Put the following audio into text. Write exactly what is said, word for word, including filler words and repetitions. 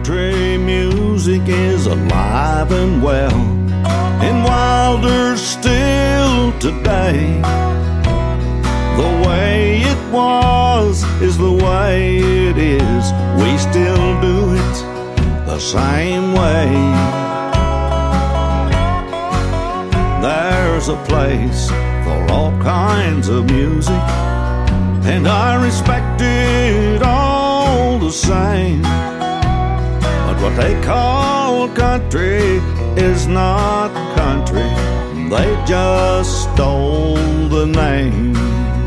country music is alive and well, and wilder still today. The way it was is the way it is. We still do it the same way. There's a place for all kinds of music, and I respect it all the same. But what they call country is not country. They just stole the name.